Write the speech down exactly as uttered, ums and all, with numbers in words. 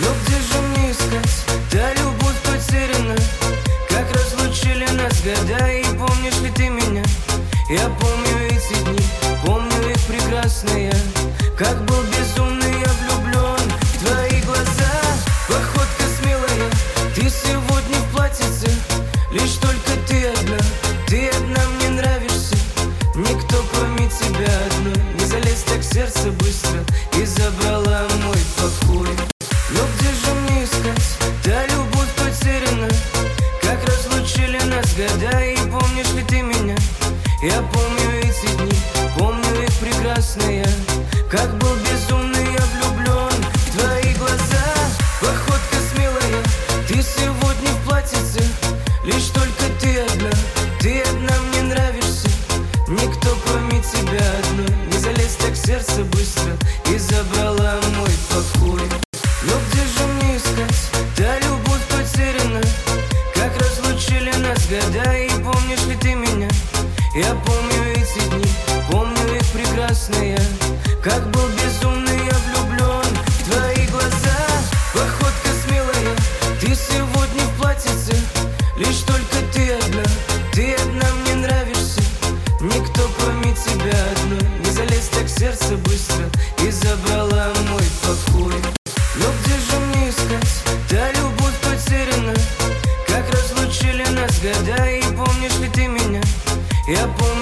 Но где же мне искать? Та любовь потеряна, как разлучили нас года. И помнишь ли ты меня? Я помню эти дни, помню их прекрасные. Как был безумный я влюблен в твои глаза. Походка смелая, ты сегодня в платьице. Лишь только ты одна, ты одна мне нравишься. Никто кроме тебя одной не залез так в сердце быстро и забрала мой покой. Но где же мне искать? Та любовь потеряна, как разлучили нас года. И помнишь ли ты меня? Я помню эти дни, помню их прекрасные. Как был безумный я влюблен в твои глаза. Походка смелая, ты сегодня в платьице. Лишь только ты одна, ты одна мне нравишься. Никто кроме тебя одной не залез так в сердце быстро и забрала мой покой. Но где же мне искать? Та любовь потеряна, как разлучили нас года. И помнишь ли ты меня? Я помню эти дни, помню их прекрасные. Как был безумный я влюблен в твои глаза. Походка смелая, ты сегодня в платьице. Лишь только ты одна, ты одна мне нравишься. Никто кроме тебя одной не залез так в сердце быстро и забрала мой покой. Но где же мне искать? Та любовь потеряна, как разлучили нас года. И помнишь ли ты меня? Я помню